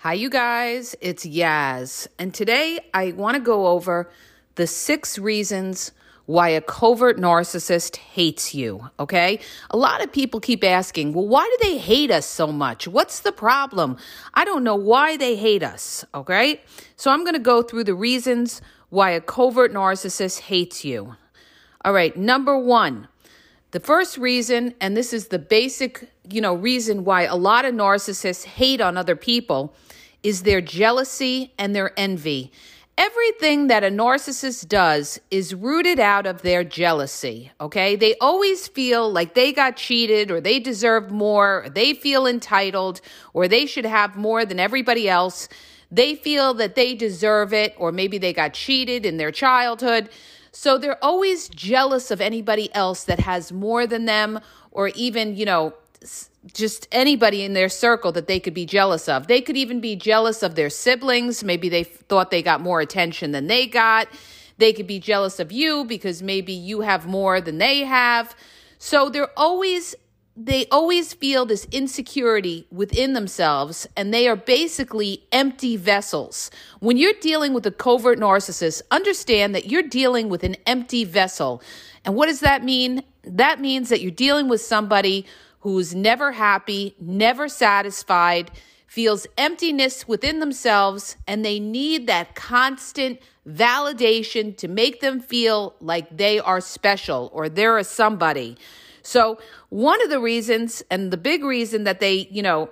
Hi, you guys. It's Yaz. And today I want to go over the 6 reasons why a covert narcissist hates you, okay? A lot of people keep asking, well, why do they hate us so much? What's the problem? I don't know why they hate us, okay? So I'm going to go through the reasons why a covert narcissist hates you. All right, number 1. The first reason, and this is the basic, reason why a lot of narcissists hate on other people, is their jealousy and their envy. Everything that a narcissist does is rooted out of their jealousy, okay? They always feel like they got cheated or they deserve more, or they feel entitled, or they should have more than everybody else. They feel that they deserve it, or maybe they got cheated in their childhood. So they're always jealous of anybody else that has more than them, or even, just anybody in their circle that they could be jealous of. They could even be jealous of their siblings. Maybe they thought they got more attention than they got. They could be jealous of you because maybe you have more than they have. So they always feel this insecurity within themselves, and they are basically empty vessels. When you're dealing with a covert narcissist, understand that you're dealing with an empty vessel. And what does that mean? That means that you're dealing with somebody who's never happy, never satisfied, feels emptiness within themselves, and they need that constant validation to make them feel like they are special or they're a somebody. So one of the reasons, and the big reason that they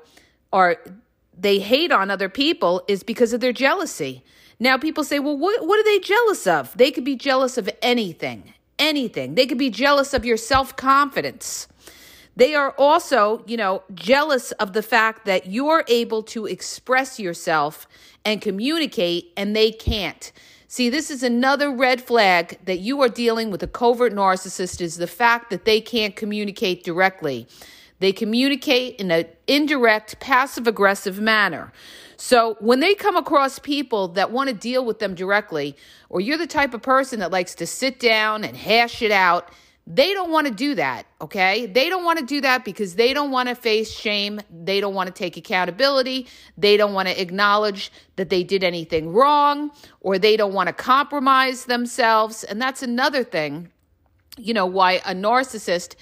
hate on other people is because of their jealousy. Now people say, well, what are they jealous of? They could be jealous of anything. They could be jealous of your self-confidence. They are also, jealous of the fact that you're able to express yourself and communicate, and they can't. See, this is another red flag that you are dealing with a covert narcissist, is the fact that they can't communicate directly. They communicate in an indirect, passive-aggressive manner. So when they come across people that want to deal with them directly, or you're the type of person that likes to sit down and hash it out, they don't want to do that, okay? They don't want to do that because they don't want to face shame. They don't want to take accountability. They don't want to acknowledge that they did anything wrong, or they don't want to compromise themselves. And that's another thing, why a narcissist,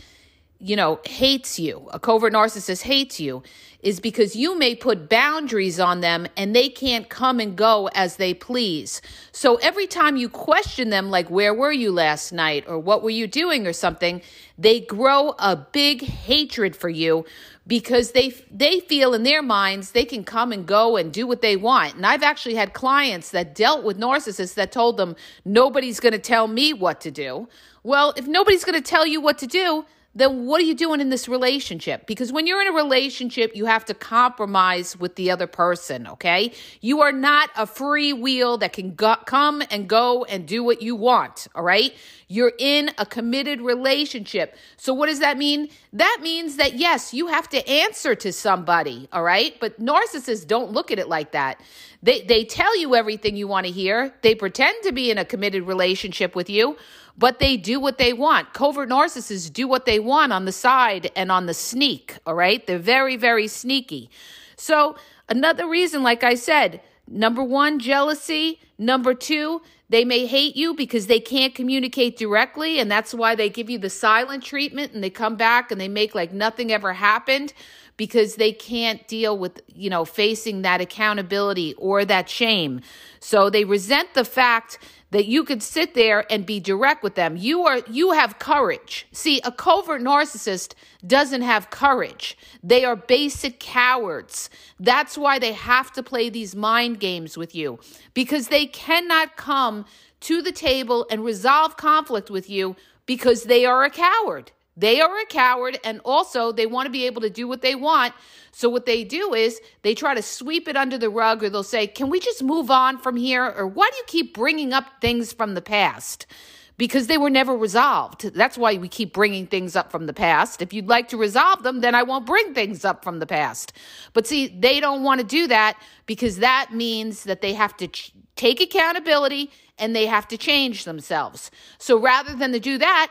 hates you. A covert narcissist hates you is because you may put boundaries on them and they can't come and go as they please. So every time you question them, like, where were you last night? Or what were you doing or something? They grow a big hatred for you because they feel in their minds they can come and go and do what they want. And I've actually had clients that dealt with narcissists that told them, nobody's going to tell me what to do. Well, if nobody's going to tell you what to do, then what are you doing in this relationship? Because when you're in a relationship, you have to compromise with the other person, okay? You are not a free wheel that can come and go and do what you want, all right? You're in a committed relationship. So what does that mean? That means that, yes, you have to answer to somebody, all right? But narcissists don't look at it like that. They tell you everything you want to hear. They pretend to be in a committed relationship with you, but they do what they want. Covert narcissists do what they want on the side and on the sneak, all right? They're very, very sneaky. So another reason, like I said, number 1, jealousy. Number 2, they may hate you because they can't communicate directly, and that's why they give you the silent treatment, and they come back and they make like nothing ever happened because they can't deal with, facing that accountability or that shame. So they resent the fact that you could sit there and be direct with them. You have courage. See, a covert narcissist doesn't have courage. They are basic cowards. That's why they have to play these mind games with you, because they cannot come to the table and resolve conflict with you because they are a coward. They are a coward, and also they want to be able to do what they want. So what they do is they try to sweep it under the rug, or they'll say, can we just move on from here? Or why do you keep bringing up things from the past? Because they were never resolved. That's why we keep bringing things up from the past. If you'd like to resolve them, then I won't bring things up from the past. But see, they don't want to do that because that means that they have to take accountability and they have to change themselves. So rather than to do that,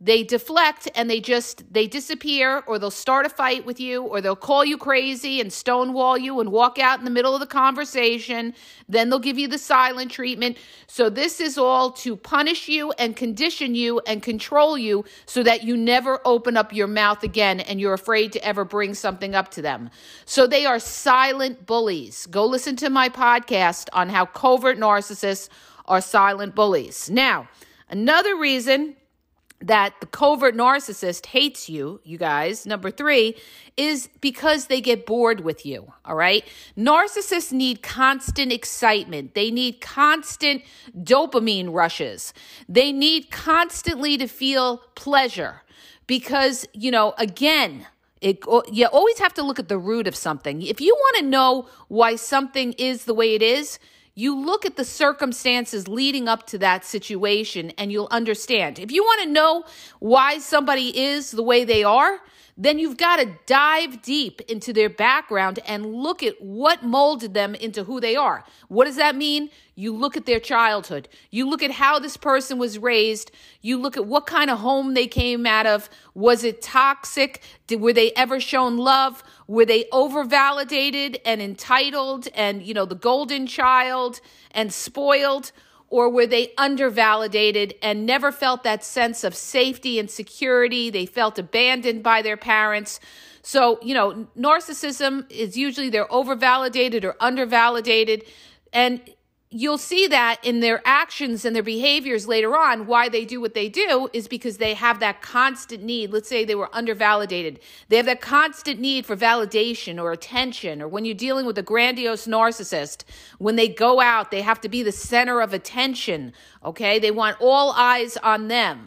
they deflect and they disappear, or they'll start a fight with you, or they'll call you crazy and stonewall you and walk out in the middle of the conversation. Then they'll give you the silent treatment. So this is all to punish you and condition you and control you so that you never open up your mouth again and you're afraid to ever bring something up to them. So they are silent bullies. Go listen to my podcast on how covert narcissists are silent bullies. Now, another reason that the covert narcissist hates you, you guys, number 3, is because they get bored with you, all right? Narcissists need constant excitement. They need constant dopamine rushes. They need constantly to feel pleasure because, again, you always have to look at the root of something. If you want to know why something is the way it is, you look at the circumstances leading up to that situation and you'll understand. If you want to know why somebody is the way they are, then you've got to dive deep into their background and look at what molded them into who they are. What does that mean? You look at their childhood. You look at how this person was raised. You look at what kind of home they came out of. Was it toxic? Were they ever shown love? Were they over-validated and entitled and, the golden child and spoiled? Or were they undervalidated and never felt that sense of safety and security? They felt abandoned by their parents. So, narcissism is usually they're overvalidated or undervalidated. And you'll see that in their actions and their behaviors later on. Why they do what they do is because they have that constant need. Let's say they were undervalidated. They have that constant need for validation or attention. Or when you're dealing with a grandiose narcissist, when they go out, they have to be the center of attention. Okay? They want all eyes on them.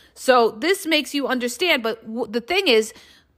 So this makes you understand. But the thing is,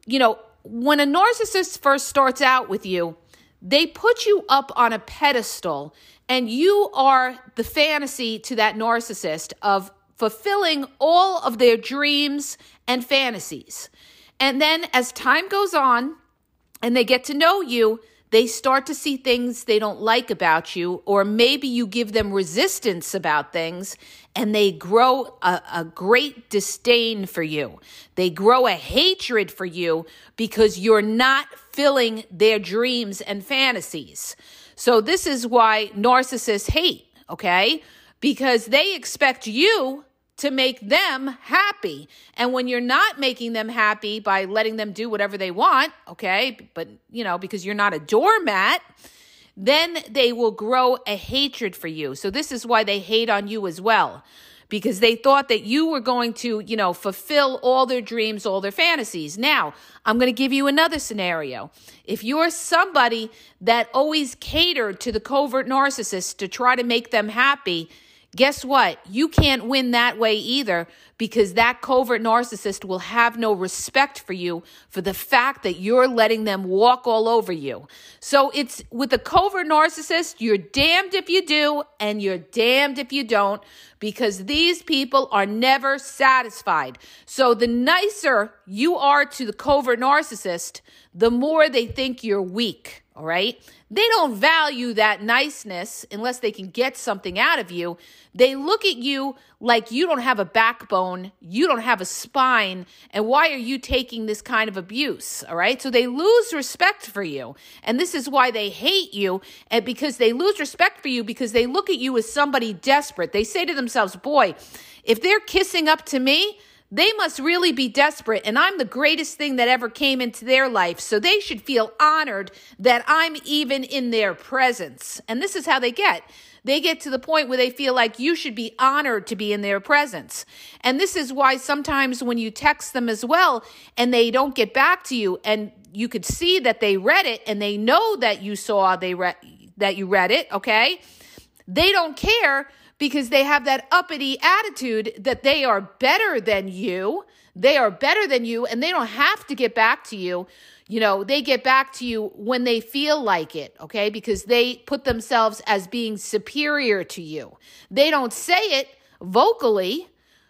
when a narcissist first starts out with you, they put you up on a pedestal and you are the fantasy to that narcissist of fulfilling all of their dreams and fantasies. And then as time goes on and they get to know you, they start to see things they don't like about you, or maybe you give them resistance about things and they grow a great disdain for you. They grow a hatred for you because you're not filling their dreams and fantasies. So this is why narcissists hate, okay? Because they expect you to make them happy. And when you're not making them happy by letting them do whatever they want, okay, but, because you're not a doormat, then they will grow a hatred for you. So this is why they hate on you as well, because they thought that you were going to, fulfill all their dreams, all their fantasies. Now, I'm going to give you another scenario. If you're somebody that always catered to the covert narcissist to try to make them happy, guess what? You can't win that way either, because that covert narcissist will have no respect for you for the fact that you're letting them walk all over you. So it's with a covert narcissist, you're damned if you do and you're damned if you don't, because these people are never satisfied. So the nicer you are to the covert narcissist, the more they think you're weak, all right? They don't value that niceness unless they can get something out of you. They look at you like you don't have a backbone, you don't have a spine, and why are you taking this kind of abuse, all right? So they lose respect for you, and this is why they hate you, and because they lose respect for you because they look at you as somebody desperate. They say to themselves, boy, if they're kissing up to me, they must really be desperate, and I'm the greatest thing that ever came into their life, so they should feel honored that I'm even in their presence. And this is how they get. They get to the point where they feel like you should be honored to be in their presence. And this is why sometimes when you text them as well, and they don't get back to you, and you could see that they read it, and they know that you saw that you read it, okay? They don't care, because they have that uppity attitude that they are better than you. They are better than you, and they don't have to get back to you. They get back to you when they feel like it, okay? Because they put themselves as being superior to you. They don't say it vocally,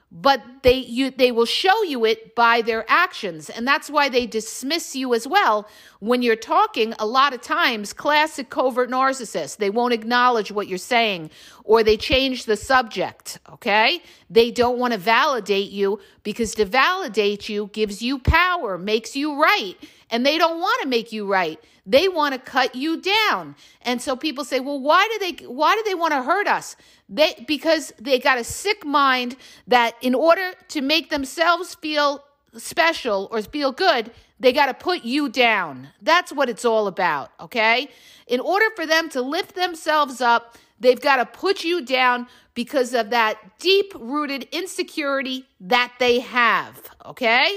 but they will show you it by their actions. And that's why they dismiss you as well. When you're talking, a lot of times, classic covert narcissists, they won't acknowledge what you're saying, or they change the subject, okay? They don't want to validate you, because to validate you gives you power, makes you right. And they don't want to make you right. They want to cut you down. And so people say, well, why do they want to hurt us? Because they got a sick mind that in order to make themselves feel special or feel good, they got to put you down. That's what it's all about, okay? In order for them to lift themselves up, they've got to put you down because of that deep-rooted insecurity that they have, okay?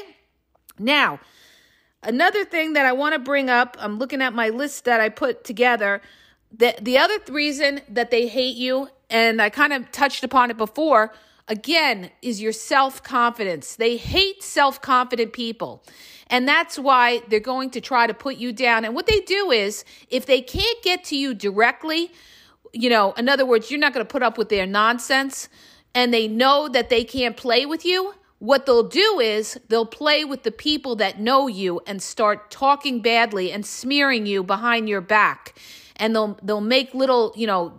Now, another thing that I want to bring up, I'm looking at my list that I put together. The other reason that they hate you, and I kind of touched upon it before, again, is your self-confidence. They hate self-confident people. And that's why they're going to try to put you down. And what they do is, if they can't get to you directly, in other words, you're not going to put up with their nonsense, and they know that they can't play with you, what they'll do is they'll play with the people that know you and start talking badly and smearing you behind your back. And they'll make little,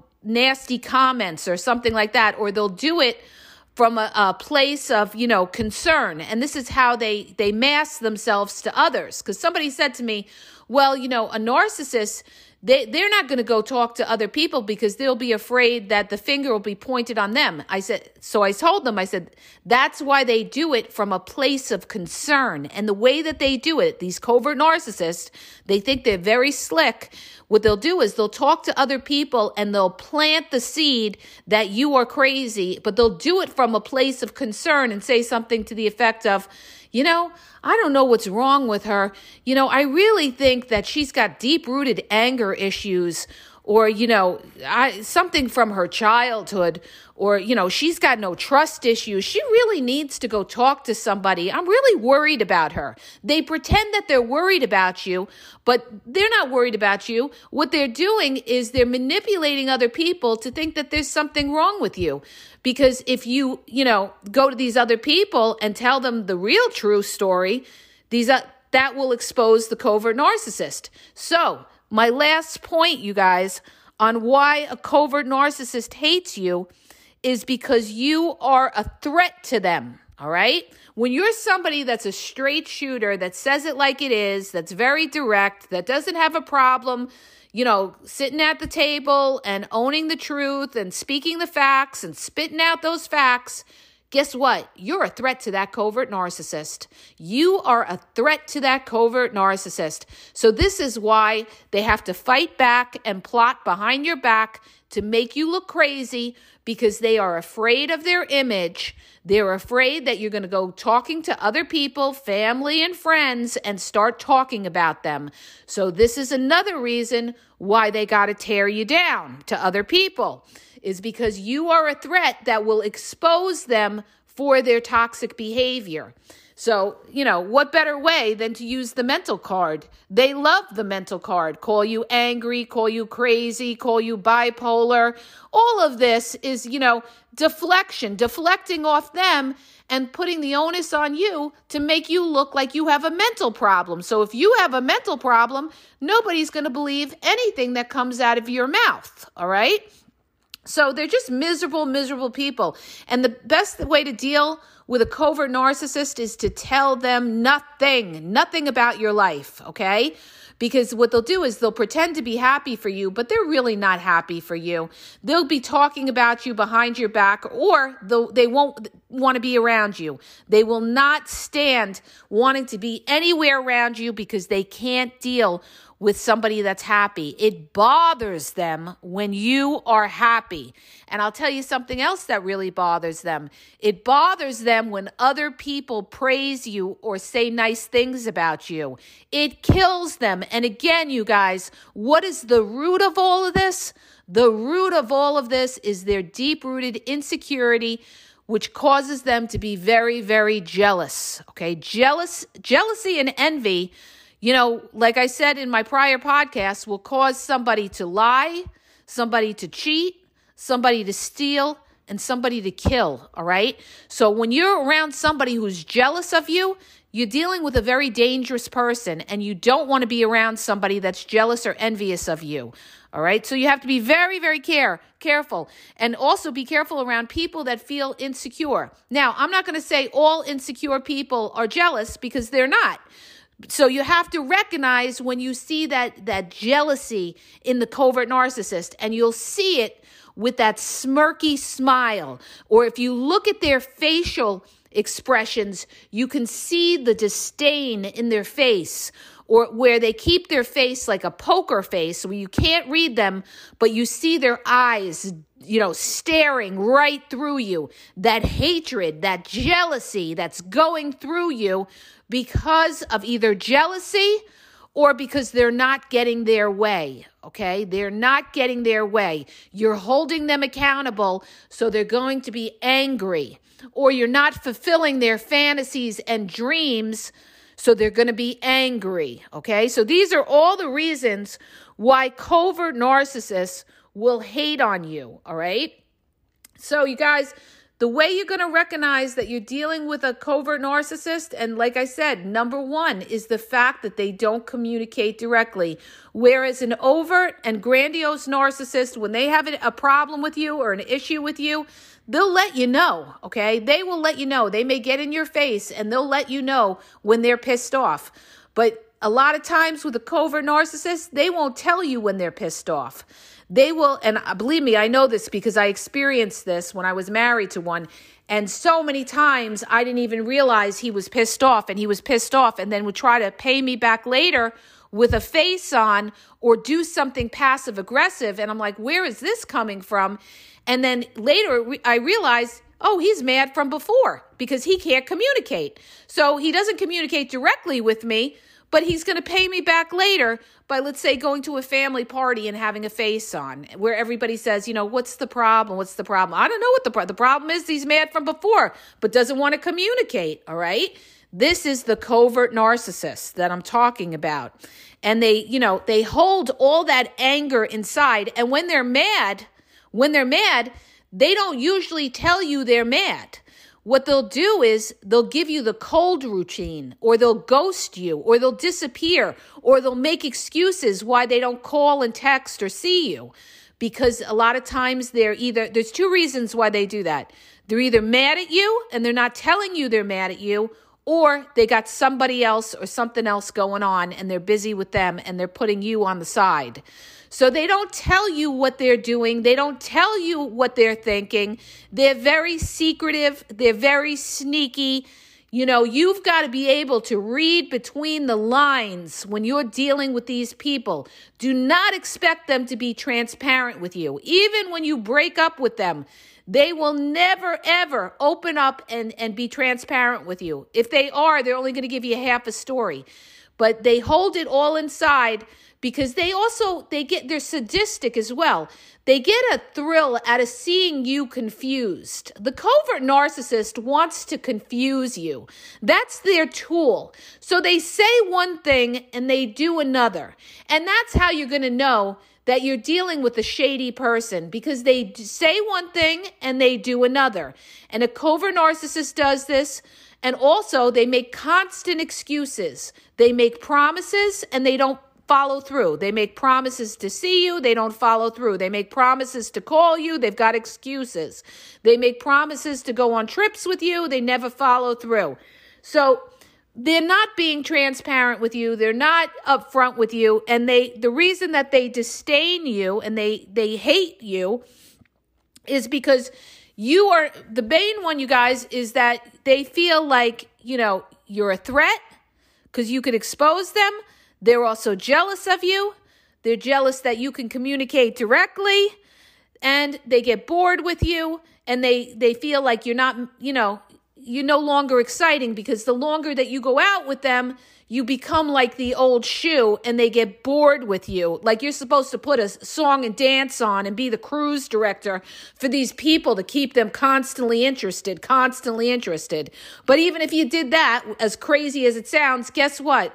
nasty comments or something like that, or they'll do it from a place of, concern. And this is how they mask themselves to others. Because somebody said to me, well, a narcissist, they're not going to go talk to other people because they'll be afraid that the finger will be pointed on them. I told them, that's why they do it from a place of concern. And the way that they do it, these covert narcissists, they think they're very slick. What they'll do is they'll talk to other people and they'll plant the seed that you are crazy, but they'll do it from a place of concern and say something to the effect of, I don't know what's wrong with her. I really think that she's got deep-rooted anger issues, or, something from her childhood, or, she's got no trust issues. She really needs to go talk to somebody. I'm really worried about her. They pretend that they're worried about you, but they're not worried about you. What they're doing is they're manipulating other people to think that there's something wrong with you. Because if you, go to these other people and tell them the real true story, that will expose the covert narcissist. So, my last point, you guys, on why a covert narcissist hates you is because you are a threat to them, all right? When you're somebody that's a straight shooter, that says it like it is, that's very direct, that doesn't have a problem, sitting at the table and owning the truth and speaking the facts and spitting out those facts, guess what? You're a threat to that covert narcissist. You are a threat to that covert narcissist. So this is why they have to fight back and plot behind your back to make you look crazy, because they are afraid of their image. They're afraid that you're going to go talking to other people, family and friends, and start talking about them. So this is another reason why they got to tear you down to other people, is because you are a threat that will expose them for their toxic behavior. So, what better way than to use the mental card? They love the mental card. Call you angry, call you crazy, call you bipolar. All of this is, deflecting off them and putting the onus on you to make you look like you have a mental problem. So if you have a mental problem, nobody's going to believe anything that comes out of your mouth, all right? So they're just miserable people. And the best way to deal with a covert narcissist is to tell them nothing about your life, okay? Because what they'll do is they'll pretend to be happy for you, but they're really not happy for you. They'll be talking about you behind your back, or they won't want to be around you. They will not stand wanting to be anywhere around you because they can't deal with somebody that's happy. It bothers them when you are happy. And I'll tell you something else that really bothers them. It bothers them when other people praise you or say nice things about you. It kills them. And again, you guys, what is the root of all of this? The root of all of this is their deep-rooted insecurity, which causes them to be very, very jealous. Okay, jealousy and envy, like I said in my prior podcast, will cause somebody to lie, somebody to cheat, somebody to steal, and somebody to kill, all right? So when you're around somebody who's jealous of you, you're dealing with a very dangerous person, and you don't want to be around somebody that's jealous or envious of you, all right? So you have to be very, very careful, and also be careful around people that feel insecure. Now, I'm not going to say all insecure people are jealous, because they're not. So you have to recognize when you see that jealousy in the covert narcissist, and you'll see it with that smirky smile, or if you look at their facial expressions, you can see the disdain in their face, or where they keep their face like a poker face where you can't read them, but you see their eyes, staring right through you. That hatred, that jealousy that's going through you because of either jealousy or because they're not getting their way, okay? They're not getting their way. You're holding them accountable, so they're going to be angry. Or you're not fulfilling their fantasies and dreams, so they're going to be angry, okay? So these are all the reasons why covert narcissists will hate on you, all right? So you guys, the way you're going to recognize that you're dealing with a covert narcissist, and like I said, number one is the fact that they don't communicate directly. Whereas an overt and grandiose narcissist, when they have a problem with you or an issue with you, they'll let you know, okay? They will let you know. They may get in your face and they'll let you know when they're pissed off. But a lot of times with a covert narcissist, they won't tell you when they're pissed off. They will, and believe me, I know this because I experienced this when I was married to one. And so many times I didn't even realize he was pissed off, and he was pissed off, and then would try to pay me back later with a face on or do something passive aggressive. And I'm like, where is this coming from? And then later I realized, oh, he's mad from before because he can't communicate. So he doesn't communicate directly with me, but he's going to pay me back later by, let's say, going to a family party and having a face on where everybody says, what's the problem? What's the problem? I don't know what the problem is. He's mad from before, but doesn't want to communicate. All right. This is the covert narcissist that I'm talking about. And they hold all that anger inside. And when they're mad, they don't usually tell you they're mad. What they'll do is they'll give you the cold routine, or they'll ghost you, or they'll disappear, or they'll make excuses why they don't call and text or see you. Because a lot of times there's two reasons why they do that. They're either mad at you and they're not telling you they're mad at you, or they got somebody else or something else going on and they're busy with them and they're putting you on the side. So they don't tell you what they're doing. They don't tell you what they're thinking. They're very secretive. They're very sneaky. You've got to be able to read between the lines when you're dealing with these people. Do not expect them to be transparent with you. Even when you break up with them, they will never, ever open up and be transparent with you. If they are, they're only going to give you half a story. But they hold it all inside because they're sadistic as well. They get a thrill out of seeing you confused. The covert narcissist wants to confuse you. That's their tool. So they say one thing and they do another. And that's how you're going to know that you're dealing with a shady person, because they say one thing and they do another. And a covert narcissist does this. And also they make constant excuses. They make promises and they don't follow through. They make promises to see you. They don't follow through. They make promises to call you. They've got excuses. They make promises to go on trips with you. They never follow through. So they're not being transparent with you. They're not upfront with you. And the reason that they disdain you and they hate you is because you are the main one, you guys, is that they feel like, you're a threat because you could expose them. They're also jealous of you. They're jealous that you can communicate directly, and they get bored with you, and they feel like you're not, you're no longer exciting, because the longer that you go out with them, you become like the old shoe and they get bored with you. Like you're supposed to put a song and dance on and be the cruise director for these people to keep them constantly interested. But even if you did that, as crazy as it sounds, guess what?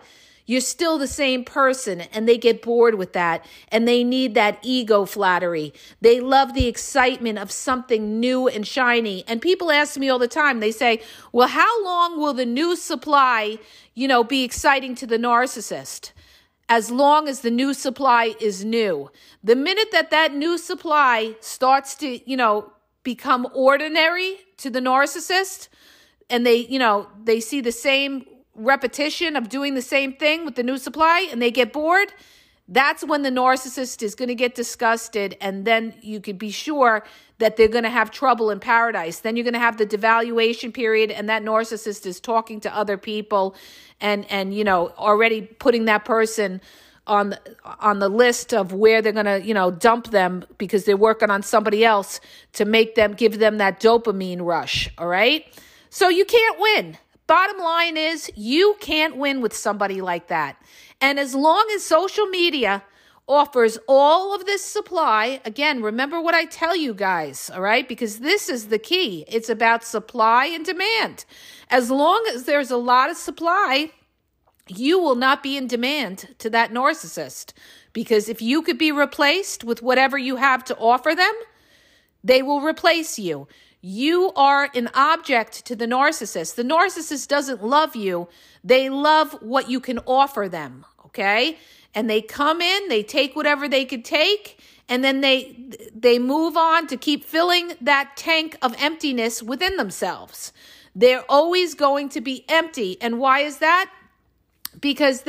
you're still the same person, and they get bored with that, and they need that ego flattery. They love the excitement of something new and shiny. And people ask me all the time, they say, well, how long will the new supply, be exciting to the narcissist? As long as the new supply is new. The minute that new supply starts to, become ordinary to the narcissist, and they see the same repetition of doing the same thing with the new supply, and they get bored, that's when the narcissist is going to get disgusted, and then you could be sure that they're going to have trouble in paradise. Then you're going to have the devaluation period, and that narcissist is talking to other people and already putting that person on the list of where they're going to, dump them because they're working on somebody else to give them that dopamine rush, all right? So you can't win. Bottom line is you can't win with somebody like that. And as long as social media offers all of this supply, again, remember what I tell you guys, all right? Because this is the key. It's about supply and demand. As long as there's a lot of supply, you will not be in demand to that narcissist. Because if you could be replaced with whatever you have to offer them, they will replace you. You are an object to the narcissist. The narcissist doesn't love you. They love what you can offer them, okay? And they come in, they take whatever they could take, and then they move on to keep filling that tank of emptiness within themselves. They're always going to be empty. And why is that? Because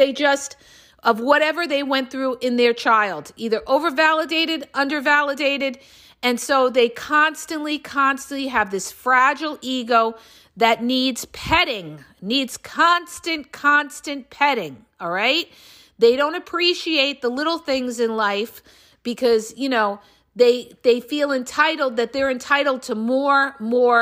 of whatever they went through in their child, either overvalidated, undervalidated. And so they constantly have this fragile ego that needs petting, needs constant petting, all right? They don't appreciate the little things in life because, they feel entitled, that they're entitled to more,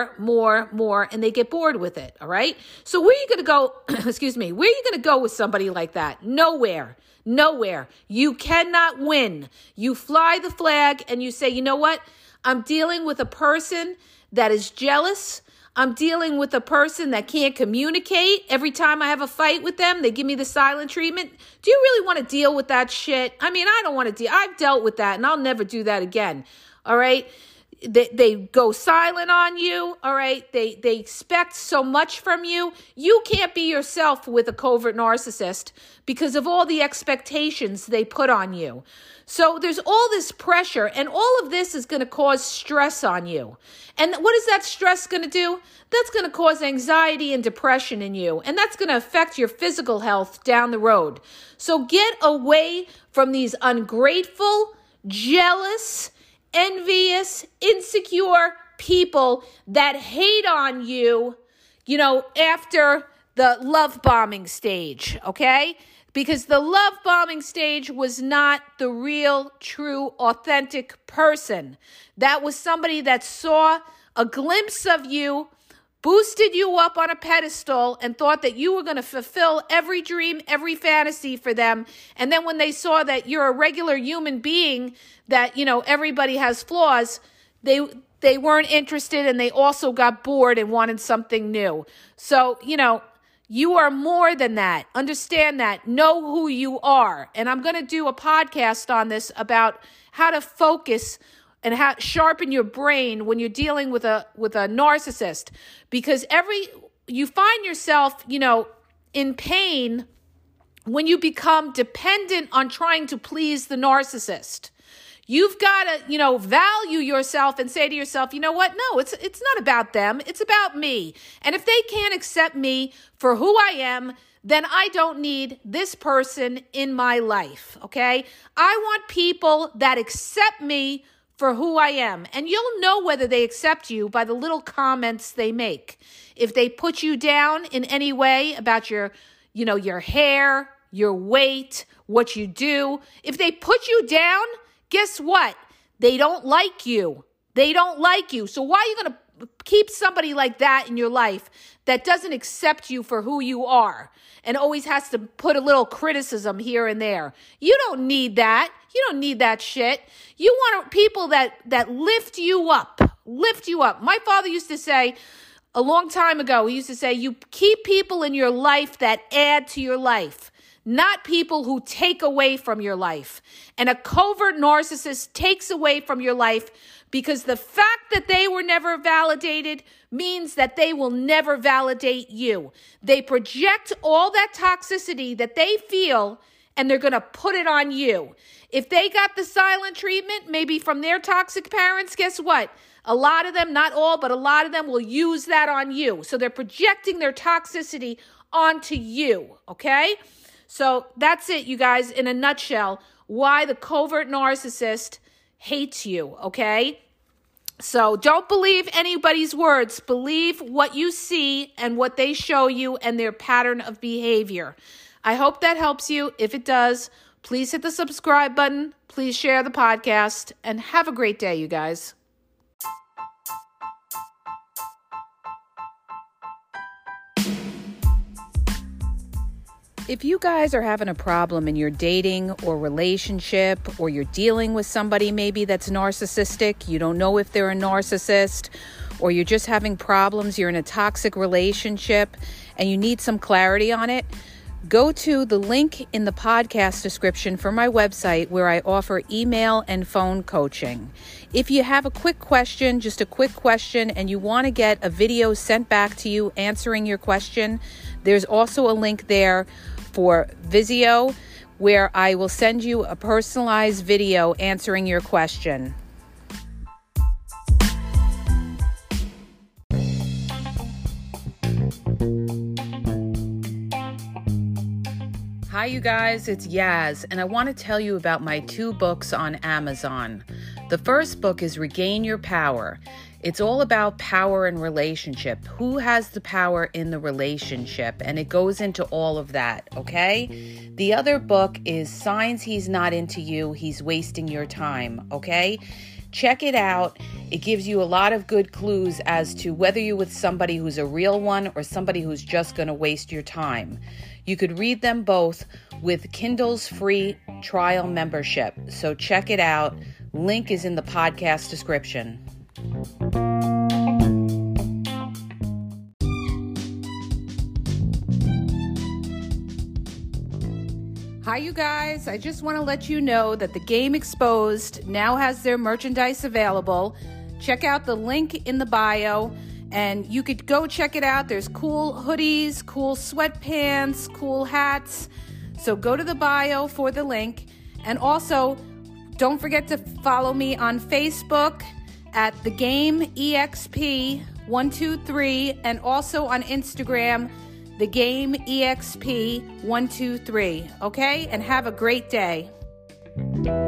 and they get bored with it, all right? So where are you going to go, where are you going to go with somebody like that? Nowhere. You cannot win. You fly the flag and you say, you know what? I'm dealing with a person that is jealous. I'm dealing with a person that can't communicate. Every time I have a fight with them, they give me the silent treatment. Do you really want to deal with that shit? I mean, I don't want to deal. I've dealt with that and I'll never do that again. All right. They go silent on you, all right? They expect so much from you. You can't be yourself with a covert narcissist because of all the expectations they put on you. So there's all this pressure, and all of this is going to cause stress on you. And what is that stress going to do? That's going to cause anxiety and depression in you, and that's going to affect your physical health down the road. So get away from these ungrateful, jealous, envious, insecure people that hate on you, after the love bombing stage, okay? Because the love bombing stage was not the real, true, authentic person. That was somebody that saw a glimpse of you, boosted you up on a pedestal, and thought that you were going to fulfill every dream, every fantasy for them. And then when they saw that you're a regular human being, that, everybody has flaws, they weren't interested, and they also got bored and wanted something new. So, you are more than that. Understand that. Know who you are. And I'm going to do a podcast on this about how to focus and how sharpen your brain when you're dealing with a narcissist, because you find yourself, in pain when you become dependent on trying to please the narcissist. You've got to, value yourself and say to yourself, you know what? No, it's not about them. It's about me. And if they can't accept me for who I am, then I don't need this person in my life, okay? I want people that accept me for who I am. And you'll know whether they accept you by the little comments they make. If they put you down in any way about your hair, your weight, what you do, if they put you down, guess what? They don't like you. So why are you going to keep somebody like that in your life that doesn't accept you for who you are and always has to put a little criticism here and there? You don't need that. You don't need that shit. You want people that lift you up. My father used to say a long time ago, he used to say, you keep people in your life that add to your life. not people who take away from your life. And a covert narcissist takes away from your life because the fact that they were never validated means that they will never validate you. They project all that toxicity that they feel, and they're going to put it on you. If they got the silent treatment, maybe from their toxic parents, guess what? A lot of them, not all, but a lot of them will use that on you. So they're projecting their toxicity onto you, okay? So that's it, you guys, in a nutshell, why the covert narcissist hates you, okay? So don't believe anybody's words. Believe what you see and what they show you and their pattern of behavior. I hope that helps you. If it does, please hit the subscribe button. Please share the podcast, and have a great day, you guys. If you guys are having a problem in your dating or relationship, or you're dealing with somebody maybe that's narcissistic, you don't know if they're a narcissist, or you're just having problems, you're in a toxic relationship, and you need some clarity on it, go to the link in the podcast description for my website where I offer email and phone coaching. If you have a quick question, just a quick question, and you want to get a video sent back to you answering your question, there's also a link there for Vizio where I will send you a personalized video answering your question. Hi, you guys, it's Yaz, and I want to tell you about my 2 books on Amazon. The first book is Regain Your Power. It's all about power and relationship. Who has the power in the relationship? And it goes into all of that, okay? The other book is Signs He's Not Into You, He's Wasting Your Time, okay? Check it out. It gives you a lot of good clues as to whether you're with somebody who's a real one or somebody who's just going to waste your time. You could read them both with Kindle's free trial membership. So check it out. Link is in the podcast description. Hi, you guys. I just want to let you know that the Game Exposed now has their merchandise available. Check out the link in the bio, and you could go check it out. There's cool hoodies, cool sweatpants, cool hats. So go to the bio for the link. And also, don't forget to follow me on Facebook at The Game EXP 123, and also on Instagram, The Game EXP 123. Okay? And have a great day.